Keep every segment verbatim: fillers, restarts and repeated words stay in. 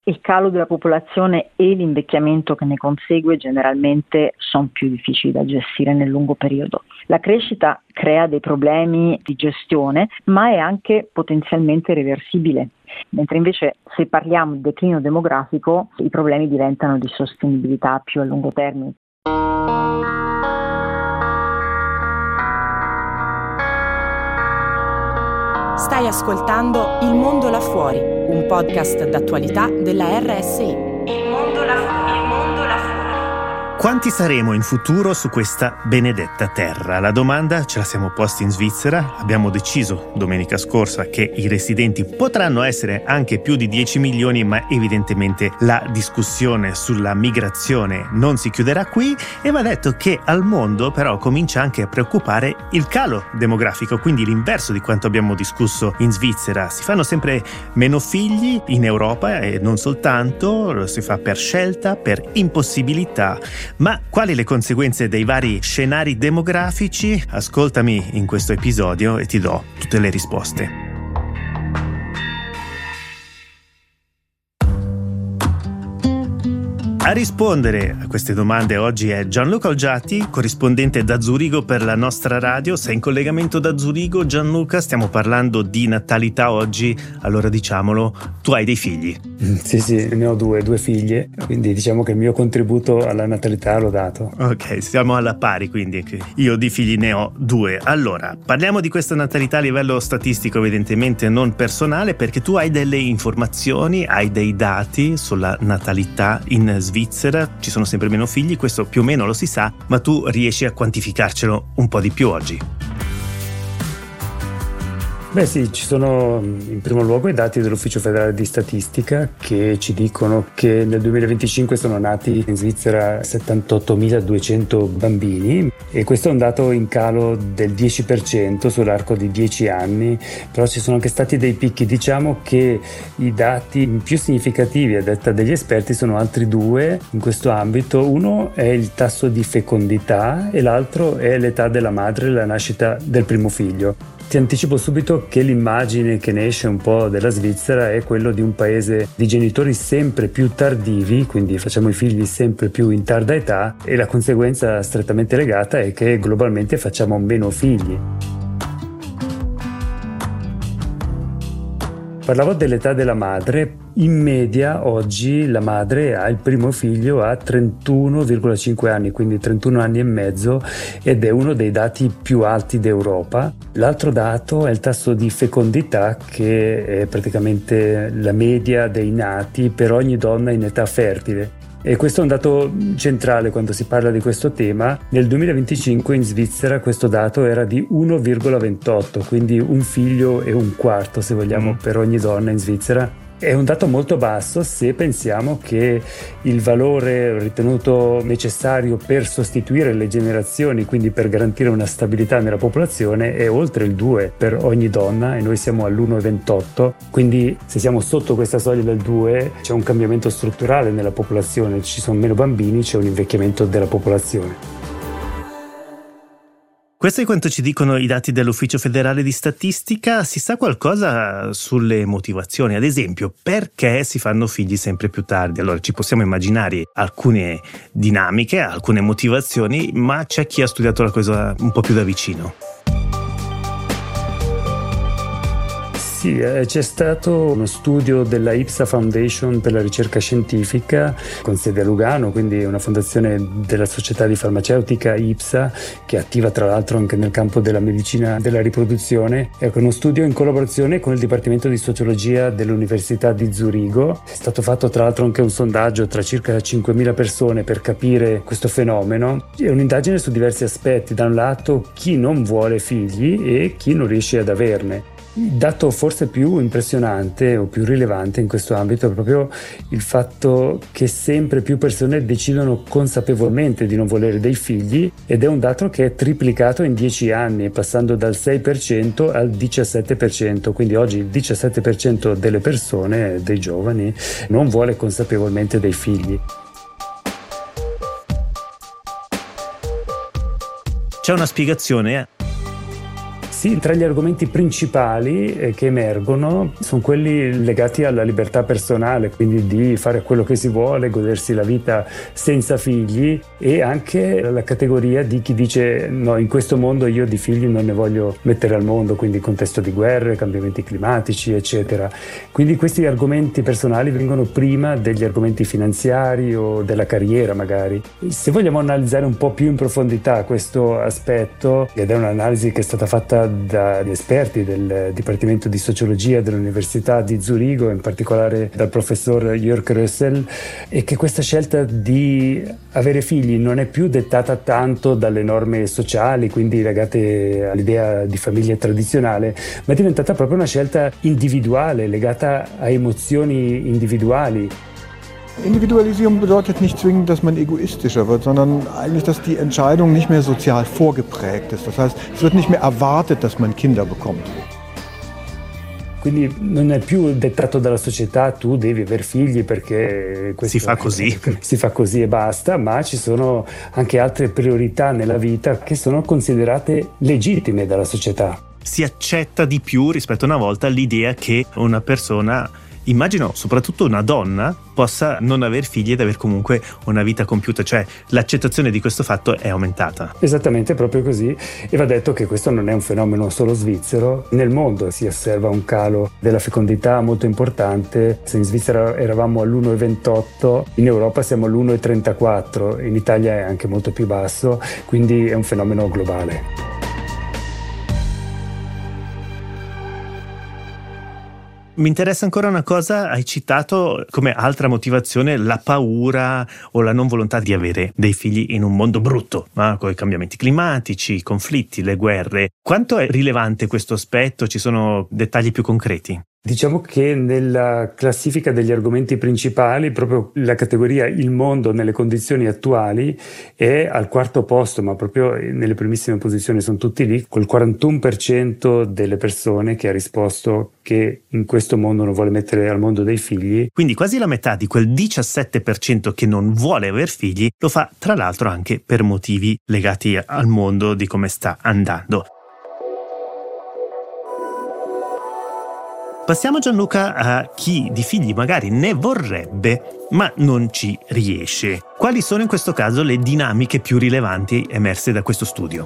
il calo della popolazione e l'invecchiamento che ne consegue generalmente sono più difficili da gestire nel lungo periodo. La crescita crea dei problemi di gestione, ma è anche potenzialmente reversibile, mentre invece se parliamo di declino demografico i problemi diventano di sostenibilità più a lungo termine. Stai ascoltando Il Mondo Là Fuori, un podcast d'attualità della R S I. Il Mondo Là Fuori. Il Mondo Là Fuori. Quanti saremo in futuro su questa benedetta terra? La domanda ce la siamo posti in Svizzera. Abbiamo deciso domenica scorsa che i residenti potranno essere anche più di dieci milioni, ma evidentemente la discussione sulla migrazione non si chiuderà qui e va detto che al mondo però comincia anche a preoccupare il calo demografico, quindi l'inverso di quanto abbiamo discusso in Svizzera. Si fanno sempre meno figli in Europa e non soltanto, lo si fa per scelta, per impossibilità. Ma quali le conseguenze dei vari scenari demografici? Ascoltami in questo episodio e ti do tutte le risposte. A rispondere a queste domande oggi è Gianluca Olgiati, corrispondente da Zurigo per la nostra radio. Sei in collegamento da Zurigo, Gianluca, stiamo parlando di natalità oggi, allora diciamolo, tu hai dei figli. Sì, sì, ne ho due, due figlie, quindi diciamo che il mio contributo alla natalità l'ho dato. Ok, siamo alla pari, quindi io di figli ne ho due. Allora, parliamo di questa natalità a livello statistico, evidentemente non personale, perché tu hai delle informazioni, hai dei dati sulla natalità in Svizzera. Svizzera, ci sono sempre meno figli, questo più o meno lo si sa, ma tu riesci a quantificarcelo un po' di più oggi. Beh sì, ci sono in primo luogo i dati dell'Ufficio Federale di Statistica che ci dicono che nel duemilaventicinque sono nati in Svizzera settantottomiladuecento bambini e questo è un dato in calo del dieci per cento sull'arco di dieci anni, però ci sono anche stati dei picchi. Diciamo che i dati più significativi a detta degli esperti sono altri due in questo ambito. Uno è il tasso di fecondità e l'altro è l'età della madre, la nascita del primo figlio. Ti anticipo subito che l'immagine che ne esce un po' della Svizzera è quello di un paese di genitori sempre più tardivi, quindi facciamo i figli sempre più in tarda età e la conseguenza strettamente legata è che globalmente facciamo meno figli. Parlavo dell'età della madre. In media oggi la madre ha il primo figlio a trentuno virgola cinque anni, quindi trentuno anni e mezzo, ed è uno dei dati più alti d'Europa. L'altro dato è il tasso di fecondità, che è praticamente la media dei nati per ogni donna in età fertile. E questo è un dato centrale quando si parla di questo tema. Nel duemilaventicinque in Svizzera questo dato era di uno virgola ventotto, quindi un figlio e un quarto, se vogliamo, mm. per ogni donna in Svizzera. È un dato molto basso se pensiamo che il valore ritenuto necessario per sostituire le generazioni, quindi per garantire una stabilità nella popolazione, è oltre il due per ogni donna e noi siamo all'uno virgola ventotto, quindi se siamo sotto questa soglia del due c'è un cambiamento strutturale nella popolazione, ci sono meno bambini, c'è un invecchiamento della popolazione. Questo è quanto ci dicono i dati dell'Ufficio Federale di Statistica. Si sa qualcosa sulle motivazioni? Ad esempio, perché si fanno figli sempre più tardi? Allora, ci possiamo immaginare alcune dinamiche, alcune motivazioni, ma c'è chi ha studiato la cosa un po' più da vicino. Sì, c'è stato uno studio della IPSA Foundation per la ricerca scientifica con sede a Lugano, quindi una fondazione della società di farmaceutica IPSA che è attiva tra l'altro anche nel campo della medicina della riproduzione. Ecco, uno studio in collaborazione con il Dipartimento di Sociologia dell'Università di Zurigo. È stato fatto tra l'altro anche un sondaggio tra circa cinquemila persone per capire questo fenomeno. È un'indagine su diversi aspetti, da un lato chi non vuole figli e chi non riesce ad averne. Il dato forse più impressionante o più rilevante in questo ambito è proprio il fatto che sempre più persone decidono consapevolmente di non volere dei figli, ed è un dato che è triplicato in dieci anni, passando dal sei per cento al diciassette per cento, quindi oggi il diciassette per cento delle persone, dei giovani, non vuole consapevolmente dei figli. C'è una spiegazione? Sì, tra gli argomenti principali eh, che emergono sono quelli legati alla libertà personale, quindi di fare quello che si vuole, godersi la vita senza figli, e anche la categoria di chi dice no, in questo mondo io di figli non ne voglio mettere al mondo, quindi contesto di guerre, cambiamenti climatici, eccetera. Quindi questi argomenti personali vengono prima degli argomenti finanziari o della carriera magari. Se vogliamo analizzare un po' più in profondità questo aspetto, ed è un'analisi che è stata fatta dagli esperti del Dipartimento di Sociologia dell'Università di Zurigo, in particolare dal professor Jörg Rössel, è che questa scelta di avere figli non è più dettata tanto dalle norme sociali, quindi legate all'idea di famiglia tradizionale, ma è diventata proprio una scelta individuale, legata a emozioni individuali. Individualisierung bedeutet nicht zwingend, dass man egoistischer wird, sondern eigentlich, dass die Entscheidung nicht mehr sozial vorgeprägt ist. Das heißt, es wird nicht mehr erwartet, dass man Kinder bekommt. Quindi non è più dettato dalla società, tu devi aver figli perché questo si fa così. Si fa così e basta, ma ci sono anche altre priorità nella vita che sono considerate legittime dalla società. Si accetta di più rispetto a una volta l'idea che una persona, immagino soprattutto una donna, possa non aver figli ed aver comunque una vita compiuta, cioè l'accettazione di questo fatto è aumentata. Esattamente, proprio così, e va detto che questo non è un fenomeno solo svizzero, nel mondo si osserva un calo della fecondità molto importante. Se in Svizzera eravamo all'uno virgola ventotto, in Europa siamo all'uno virgola trentaquattro, in Italia è anche molto più basso, quindi è un fenomeno globale. Mi interessa ancora una cosa, hai citato come altra motivazione la paura o la non volontà di avere dei figli in un mondo brutto, no? Con i cambiamenti climatici, i conflitti, le guerre. Quanto è rilevante questo aspetto? Ci sono dettagli più concreti? Diciamo che nella classifica degli argomenti principali proprio la categoria il mondo nelle condizioni attuali è al quarto posto, ma proprio nelle primissime posizioni sono tutti lì, col quarantuno per cento delle persone che ha risposto che in questo mondo non vuole mettere al mondo dei figli. Quindi quasi la metà di quel diciassette per cento che non vuole aver figli lo fa tra l'altro anche per motivi legati al mondo, di come sta andando. Passiamo, Gianluca, a chi di figli magari ne vorrebbe ma non ci riesce. Quali sono in questo caso le dinamiche più rilevanti emerse da questo studio?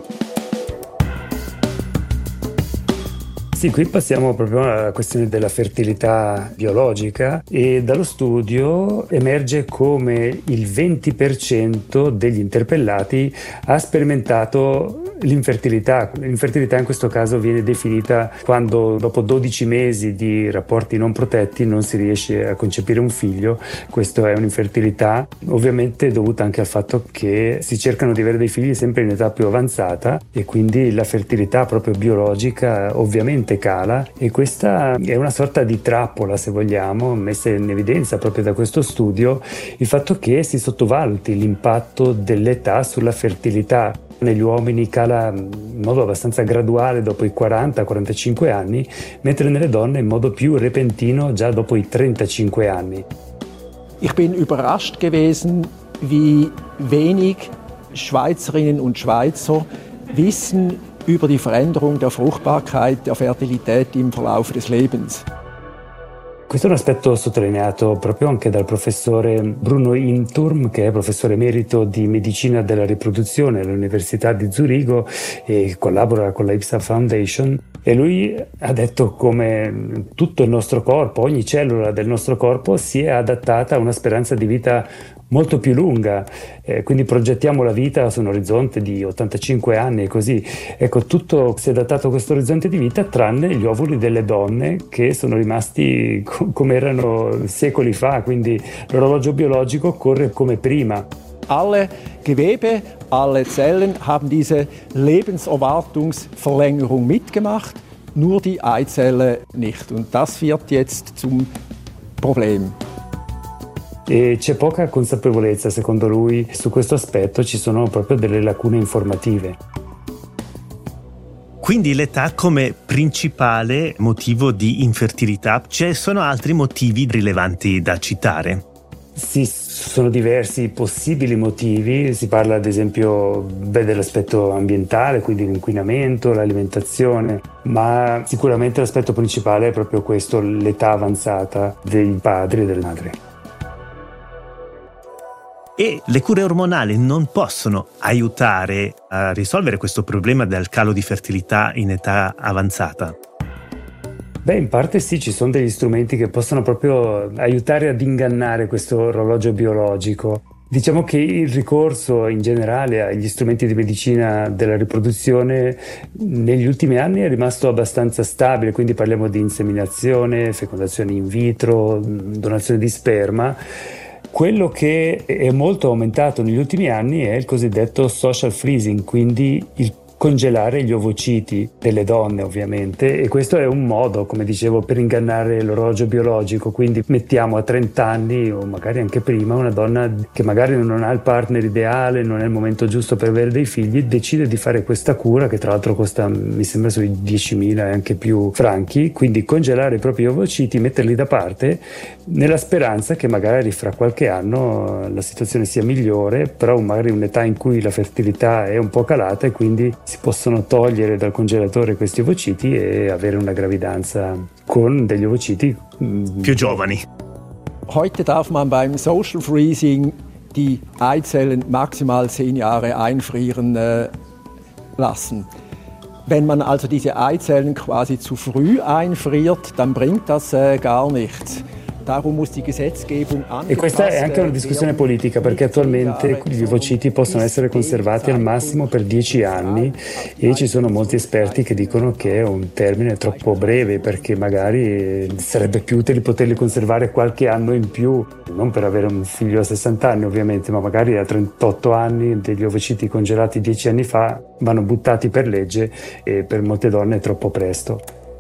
Sì, qui passiamo proprio alla questione della fertilità biologica, e dallo studio emerge come il venti per cento degli interpellati ha sperimentato l'infertilità. L'infertilità in questo caso viene definita quando dopo dodici mesi di rapporti non protetti non si riesce a concepire un figlio. Questo è un'infertilità ovviamente dovuta anche al fatto che si cercano di avere dei figli sempre in età più avanzata, e quindi la fertilità proprio biologica ovviamente cala, e questa è una sorta di trappola, se vogliamo, messa in evidenza proprio da questo studio, il fatto che si sottovaluti l'impatto dell'età sulla fertilità. Negli uomini cala in modo abbastanza graduale dopo i quaranta quarantacinque anni, mentre nelle donne in modo più repentino già dopo i trentacinque anni. Ich bin überrascht gewesen, wie wenig Schweizerinnen und Schweizer wissen über die Veränderung der Fruchtbarkeit, der Fertilität im Verlauf des Lebens. Questo è un aspetto sottolineato proprio anche dal professore Bruno Inturm, che è professore emerito di medicina della riproduzione all'Università di Zurigo e collabora con la IPSA Foundation. E lui ha detto come tutto il nostro corpo, ogni cellula del nostro corpo si è adattata a una speranza di vita molto più lunga, eh, quindi progettiamo la vita su un orizzonte di ottantacinque anni e così. Ecco, tutto si è adattato a questo orizzonte di vita tranne gli ovuli delle donne, che sono rimasti co- come erano secoli fa, quindi l'orologio biologico corre come prima. Alle Gewebe, alle Zellen haben diese Lebenserwartungsverlängerung mitgemacht, nur die Eizelle nicht. Und das wird jetzt zum Problem. E c'è poca consapevolezza, secondo lui, su questo aspetto. Ci sono proprio delle lacune informative. Quindi l'età come principale motivo di infertilità. Ci sono altri motivi rilevanti da citare? Sì, Sono diversi possibili motivi, si parla ad esempio beh, dell'aspetto ambientale, quindi l'inquinamento, l'alimentazione, ma sicuramente l'aspetto principale è proprio questo, l'età avanzata dei padri e delle madri. E le cure ormonali non possono aiutare a risolvere questo problema del calo di fertilità in età avanzata? Beh, in parte sì, ci sono degli strumenti che possono proprio aiutare ad ingannare questo orologio biologico. Diciamo che il ricorso in generale agli strumenti di medicina della riproduzione negli ultimi anni è rimasto abbastanza stabile, quindi parliamo di inseminazione, fecondazione in vitro, donazione di sperma. Quello che è molto aumentato negli ultimi anni è il cosiddetto social freezing, quindi il congelare gli ovociti delle donne ovviamente, e questo è un modo, come dicevo, per ingannare l'orologio biologico. Quindi mettiamo a trenta anni o magari anche prima una donna che magari non ha il partner ideale, non è il momento giusto per avere dei figli, decide di fare questa cura che tra l'altro costa mi sembra sui diecimila e anche più franchi, quindi congelare i propri ovociti, metterli da parte nella speranza che magari fra qualche anno la situazione sia migliore, però magari un'età in cui la fertilità è un po' calata e quindi si possono togliere dal congelatore questi ovociti e avere una gravidanza con degli ovociti più giovani. Heute darf man beim Social Freezing die Eizellen maximal zehn Jahre einfrieren äh, lassen. Wenn man also diese Eizellen quasi zu früh einfriert, dann bringt das äh, gar nichts. E questa è anche una discussione politica, perché attualmente gli ovociti possono essere conservati al massimo per dieci anni e ci sono molti esperti che dicono che è un termine troppo breve, perché magari sarebbe più utile poterli conservare qualche anno in più, non per avere un figlio a sessanta anni ovviamente, ma magari a trentotto anni degli ovociti congelati dieci anni fa vanno buttati per legge e per molte donne è troppo presto.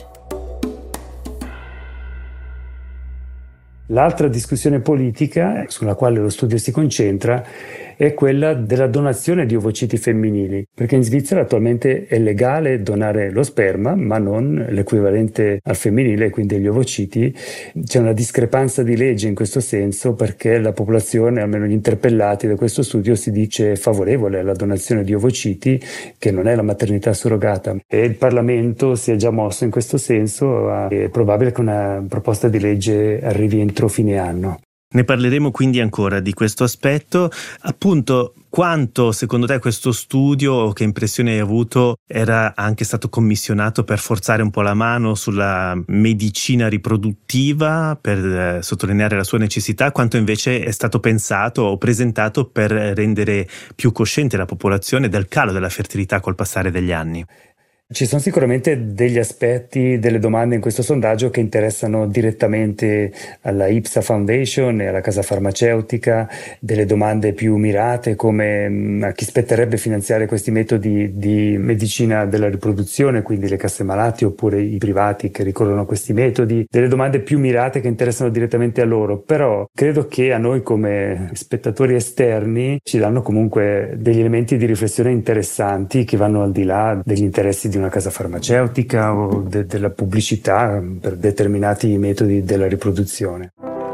L'altra discussione politica sulla quale lo studio si concentra è quella della donazione di ovociti femminili, perché in Svizzera attualmente è legale donare lo sperma ma non l'equivalente al femminile, quindi gli ovociti. C'è una discrepanza di legge in questo senso, perché la popolazione, almeno gli interpellati da questo studio, si dice favorevole alla donazione di ovociti, che non è la maternità surrogata, e il Parlamento si è già mosso in questo senso. È probabile che una proposta di legge arrivi entro fine anno. Ne parleremo quindi ancora di questo aspetto. Appunto, quanto secondo te questo studio, che impressione hai avuto, era anche stato commissionato per forzare un po' la mano sulla medicina riproduttiva, per eh, sottolineare la sua necessità, quanto invece è stato pensato o presentato per rendere più cosciente la popolazione del calo della fertilità col passare degli anni? Ci sono sicuramente degli aspetti, delle domande in questo sondaggio che interessano direttamente alla IPSA Foundation e alla casa farmaceutica, delle domande più mirate come a chi spetterebbe finanziare questi metodi di medicina della riproduzione, quindi le casse malati oppure i privati che ricorrono a questi metodi, delle domande più mirate che interessano direttamente a loro. Però credo che a noi come spettatori esterni ci danno comunque degli elementi di riflessione interessanti che vanno al di là degli interessi di una casa farmaceutica o de- della pubblicità per determinati metodi della riproduzione.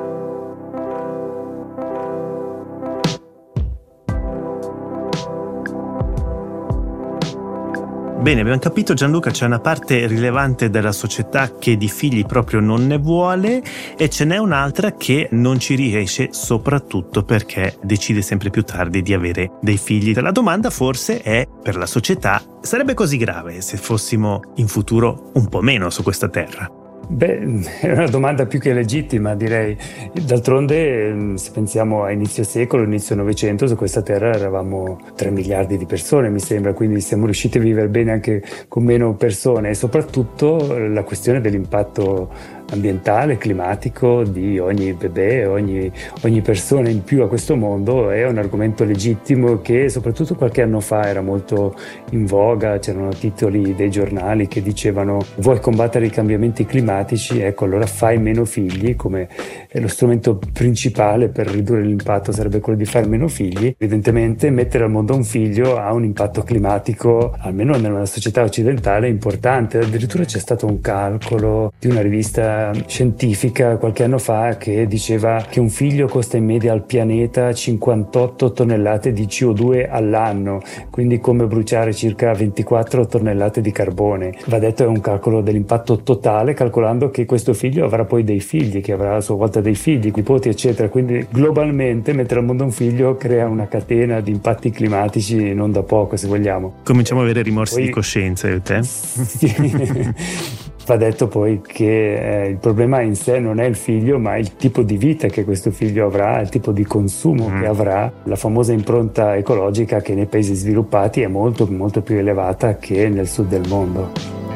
Bene, abbiamo capito, Gianluca, c'è una parte rilevante della società che di figli proprio non ne vuole e ce n'è un'altra che non ci riesce, soprattutto perché decide sempre più tardi di avere dei figli. La domanda forse è, per la società, sarebbe così grave se fossimo in futuro un po' meno su questa terra? Beh, è una domanda più che legittima, direi. D'altronde, se pensiamo a inizio secolo, inizio Novecento, su questa terra eravamo tre miliardi di persone, mi sembra, quindi siamo riusciti a vivere bene anche con meno persone, e soprattutto la questione dell'impatto ambientale, climatico di ogni bebè, ogni, ogni persona in più a questo mondo è un argomento legittimo che soprattutto qualche anno fa era molto in voga. C'erano titoli dei giornali che dicevano: vuoi combattere i cambiamenti climatici? Ecco, allora fai meno figli, come lo strumento principale per ridurre l'impatto sarebbe quello di fare meno figli. Evidentemente mettere al mondo un figlio ha un impatto climatico, almeno nella società occidentale, importante. Addirittura c'è stato un calcolo di una rivista stima scientifica qualche anno fa che diceva che un figlio costa in media al pianeta cinquantotto tonnellate di C O due all'anno, quindi come bruciare circa ventiquattro tonnellate di carbone. Va detto, è un calcolo dell'impatto totale, calcolando che questo figlio avrà poi dei figli, che avrà a sua volta dei figli, nipoti eccetera, quindi globalmente mettere al mondo un figlio crea una catena di impatti climatici non da poco, se vogliamo. Cominciamo a avere rimorsi poi, di coscienza io e te. Sì. Va detto poi che eh, il problema in sé non è il figlio, ma il tipo di vita che questo figlio avrà, il tipo di consumo mm. che avrà, la famosa impronta ecologica che nei paesi sviluppati è molto molto più elevata che nel sud del mondo.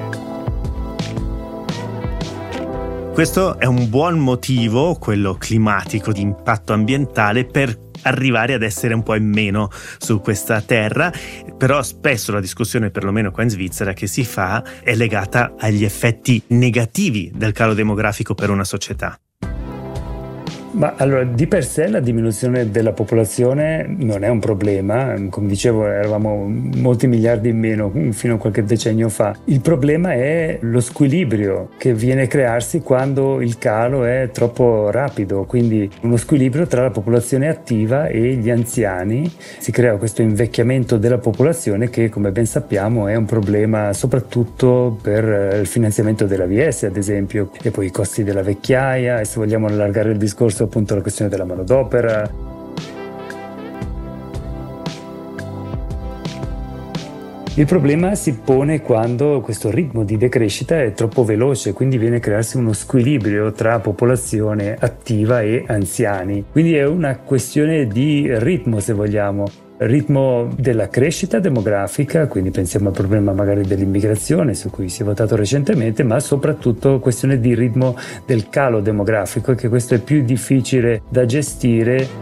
Questo è un buon motivo, quello climatico, di impatto ambientale, per arrivare ad essere un po' in meno su questa terra, però spesso la discussione, perlomeno qua in Svizzera, che si fa è legata agli effetti negativi del calo demografico per una società. Ma allora, di per sé la diminuzione della popolazione non è un problema, come dicevo eravamo molti miliardi in meno fino a qualche decennio fa. Il problema è lo squilibrio che viene a crearsi quando il calo è troppo rapido, quindi uno squilibrio tra la popolazione attiva e gli anziani. Si crea questo invecchiamento della popolazione che, come ben sappiamo, è un problema soprattutto per il finanziamento della V S, ad esempio, e poi i costi della vecchiaia, e se vogliamo allargare il discorso appunto la questione della manodopera. Il problema si pone quando questo ritmo di decrescita è troppo veloce, quindi viene a crearsi uno squilibrio tra popolazione attiva e anziani. Quindi è una questione di ritmo, se vogliamo. Ritmo della crescita demografica, quindi pensiamo al problema magari dell'immigrazione su cui si è votato recentemente, ma soprattutto questione di ritmo del calo demografico, e che questo è più difficile da gestire.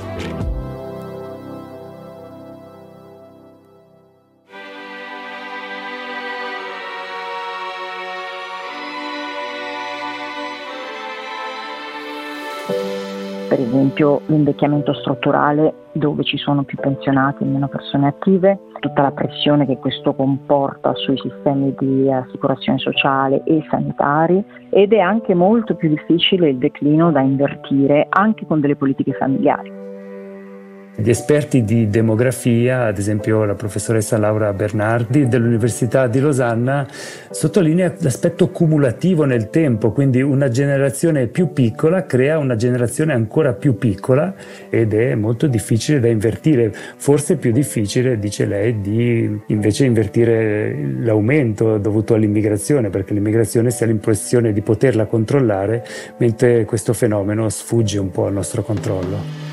Per esempio l'invecchiamento strutturale, dove ci sono più pensionati e meno persone attive, tutta la pressione che questo comporta sui sistemi di assicurazione sociale e sanitari, ed è anche molto più difficile il declino da invertire anche con delle politiche familiari. Gli esperti di demografia, ad esempio la professoressa Laura Bernardi dell'Università di Losanna, sottolinea l'aspetto cumulativo nel tempo, quindi una generazione più piccola crea una generazione ancora più piccola, ed è molto difficile da invertire. Forse più difficile, dice lei, di invece invertire l'aumento dovuto all'immigrazione, perché l'immigrazione si ha l'impressione di poterla controllare, mentre questo fenomeno sfugge un po' al nostro controllo.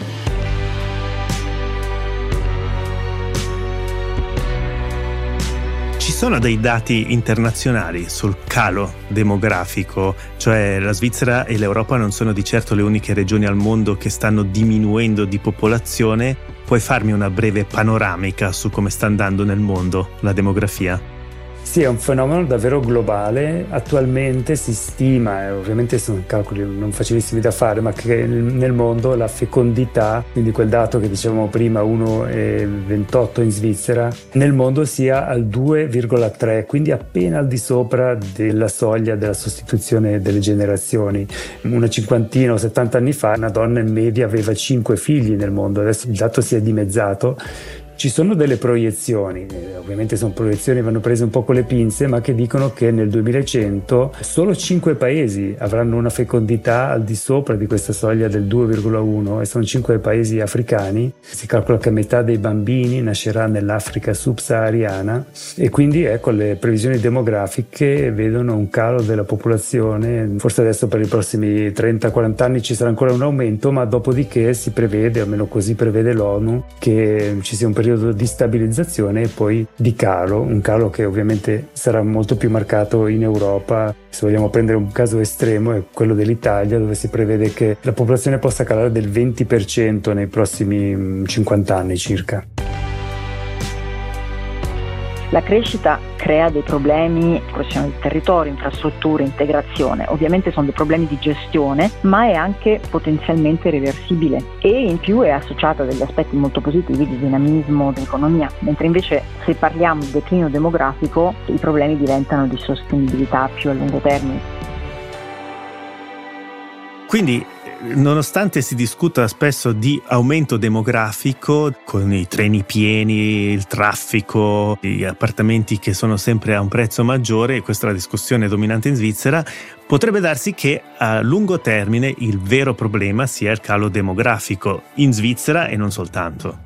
Ci sono dei dati internazionali sul calo demografico, cioè la Svizzera e l'Europa non sono di certo le uniche regioni al mondo che stanno diminuendo di popolazione. Puoi farmi una breve panoramica su come sta andando nel mondo la demografia? Sì, è un fenomeno davvero globale. Attualmente si stima, e ovviamente sono calcoli non facilissimi da fare, ma che nel mondo la fecondità, quindi quel dato che dicevamo prima, uno virgola ventotto in Svizzera, nel mondo sia al due virgola tre, quindi appena al di sopra della soglia della sostituzione delle generazioni. Una cinquantina o settanta anni fa una donna in media aveva cinque figli nel mondo, adesso il dato si è dimezzato. Ci sono delle proiezioni, ovviamente sono proiezioni, vanno prese un po' con le pinze, ma che dicono che nel duemilacento solo cinque paesi avranno una fecondità al di sopra di questa soglia del due virgola uno, e sono cinque paesi africani. Si calcola che metà dei bambini nascerà nell'Africa subsahariana, e quindi ecco, le previsioni demografiche vedono un calo della popolazione. Forse adesso per i prossimi trenta quaranta anni ci sarà ancora un aumento, ma dopodiché si prevede, almeno così prevede l'ONU, che ci sia un periodo di stabilizzazione e poi di calo, un calo che ovviamente sarà molto più marcato in Europa. Se vogliamo prendere un caso estremo è quello dell'Italia, dove si prevede che la popolazione possa calare del venti per cento nei prossimi cinquanta anni circa. La crescita crea dei problemi, questione di territorio, infrastrutture, integrazione. Ovviamente sono dei problemi di gestione, ma è anche potenzialmente reversibile, e in più è associata a degli aspetti molto positivi di dinamismo dell'economia, mentre invece se parliamo di declino demografico i problemi diventano di sostenibilità più a lungo termine. Quindi, nonostante si discuta spesso di aumento demografico, con i treni pieni, il traffico, gli appartamenti che sono sempre a un prezzo maggiore, questa è la discussione dominante in Svizzera, potrebbe darsi che a lungo termine il vero problema sia il calo demografico in Svizzera e non soltanto.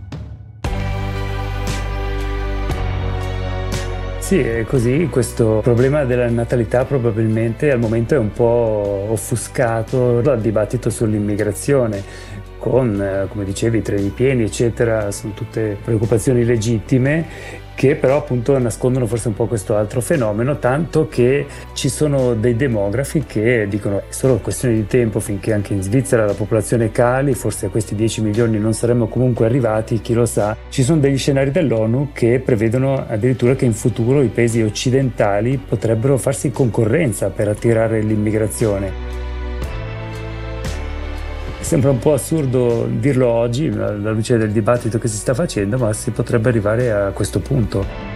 Sì, è così. Questo problema della natalità probabilmente al momento è un po' offuscato dal dibattito sull'immigrazione, con, come dicevi, i treni pieni, eccetera. Sono tutte preoccupazioni legittime che però appunto nascondono forse un po' questo altro fenomeno, tanto che ci sono dei demografi che dicono è solo questione di tempo finché anche in Svizzera la popolazione cali, forse a questi dieci milioni non saremmo comunque arrivati, chi lo sa. Ci sono degli scenari dell'ONU che prevedono addirittura che in futuro i paesi occidentali potrebbero farsi concorrenza per attirare l'immigrazione. Sembra un po' assurdo dirlo oggi, alla luce del dibattito che si sta facendo, ma si potrebbe arrivare a questo punto.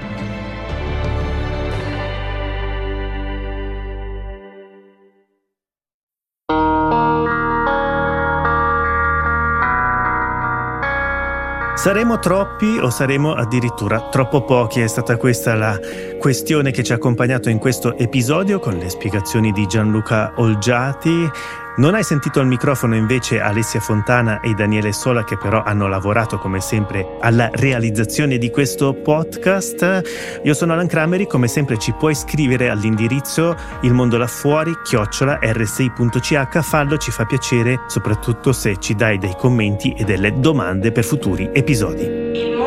Saremo troppi o saremo addirittura troppo pochi? È stata questa la questione che ci ha accompagnato in questo episodio con le spiegazioni di Gianluca Olgiati. Non hai sentito al microfono invece Alessia Fontana e Daniele Sola, che però hanno lavorato come sempre alla realizzazione di questo podcast. Io sono Alan Crameri, come sempre ci puoi scrivere all'indirizzo il mondo là fuori chiocciola r s i punto c h. Fallo, ci fa piacere, soprattutto se ci dai dei commenti e delle domande per futuri episodi.